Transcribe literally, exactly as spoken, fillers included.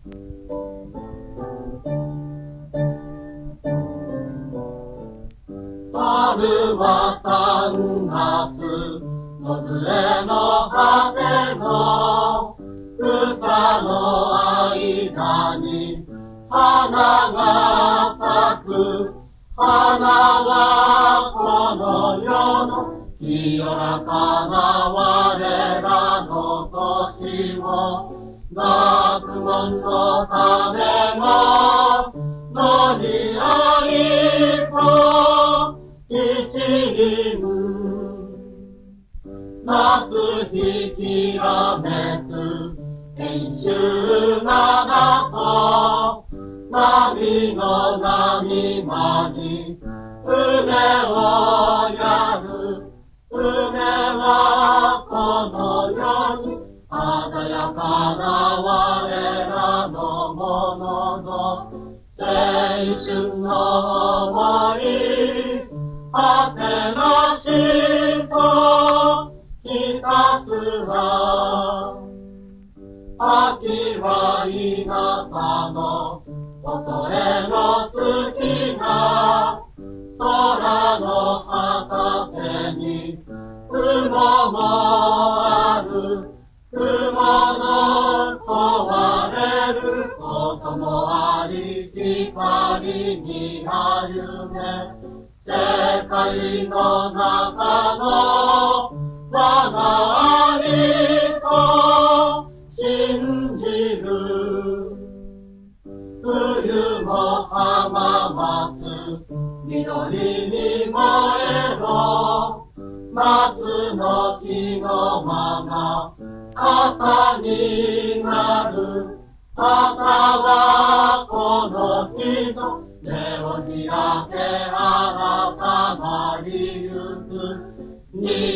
春は三月、野連れの果ての草の間に花が咲く。花はこの世の清らかな我らの年を、学問のための野にありと一輪、夏日きらめく遠州灘と波の波間に船をやる。船はこの世に鮮やかな我らのものぞ。青春の想い果てなしとひたすら。秋は稲佐の恐れの月が空の畑に雲もある。雲の問われることもあり、光に歩め世界の中の我が兄と信じる。冬も浜松緑に燃えろ。松の木の間が朝になる。朝はこの日ぞ目を開け新たまりゆく。